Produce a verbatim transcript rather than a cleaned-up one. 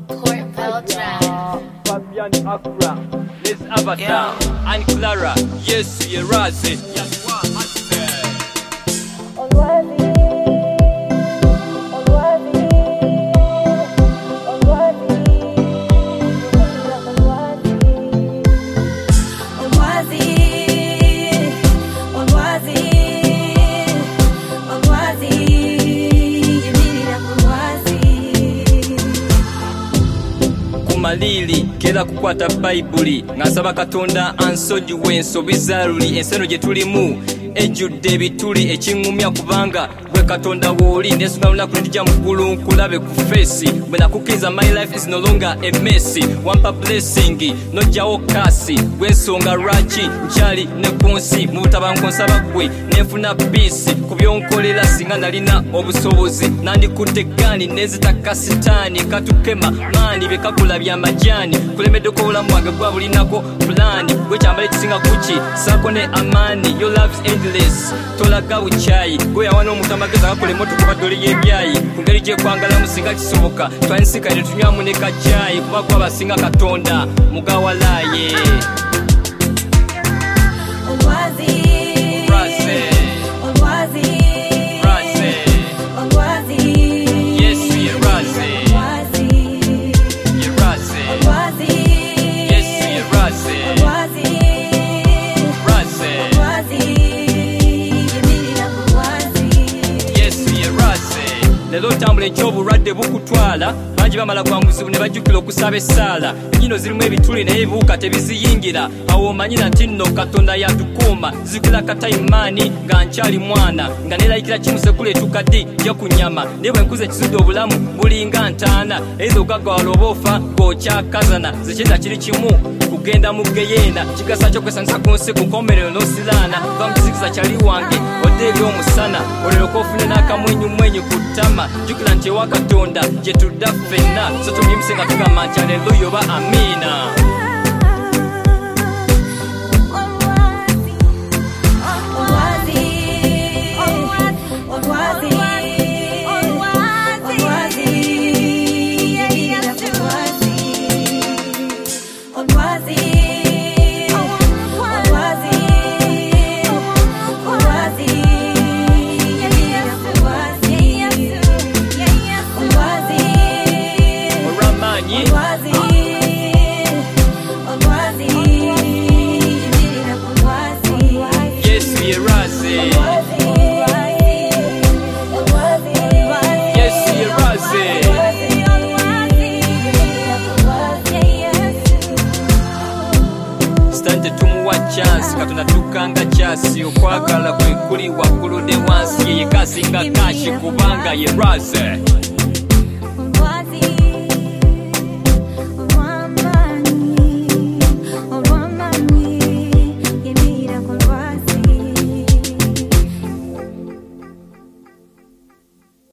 Court Beltran, Fabian Accra, Les Avatar, and Clara, yes, you're right. Yes, what I said. Unworthy, unworthy, unworthy, unworthy, unworthy, unworthy, you need it, unworthy. Kumalili kera kukwata Baibuli ngasaba Katonda ansonyiwe ensobi zaluli enseno gye tulimu ejjudde ebituli ekingumya kubanga gwe Katonda wooli nesunga lunaku ndija mu ggulu nkulabe ku face bwe nakukkiriza my life is no longer a mess wampa blessing nojjawo kasi gwensonga lwaki nkyali ne ku nsi mu butabanguko nsaba gwe nenfuna peace ku byonkolera singa nalina obusobozi nandikutte gaani nezitaka sitaani katukema maani bekakulabya amajani kulemeddeko obulamu bwange gwa bulinako pulaani gwe kyambala ekisinga kuki saako ne amaani your love is endless tolaga buchayi gwe yawana omuntu amagezi agakola emmotoka badoli y'ebyayi ku ngeri gyekwangalamu singa kisoboka twansika ne tunywamu ne kachayi kuba gwe abasinga Katonda mugawalaye lero tambula ekyobulwadde bukutwala bangi bamala kwanguzibu ne bajjukira okusaba essaala enyino zirimu ebituli naye ebiwuka tebiziyingira awo omanyira nti nno Katonda yatukuuma zikula katayimaani nga nkyali mwana nga neerayikira kimu sekula etuuka ddi nja ku nnyama naye bwe nkuza ekizudde obulamu bulinga ntaana eiza ogaggawala oba ofa ng'okyakazana ze kyenda kiri kimu kugenda mu geyeena kigasa kyokwesanisa ku nsi ku nkomerero n'osilaana va mu kizikiza kyali wange odde eri omusana olyoka ofune n'akamwenyumwenyu ku ttama jjukira nti ewa Katonda gye tudda ffenna so tumuyimuse nga tugamba nti aleluya oba amiina. Stante tumuwa chance Katonda tukanga chasi okwagala kwe kuli waggulu ne wansi yeye kasinga kashi kubanga ye raze.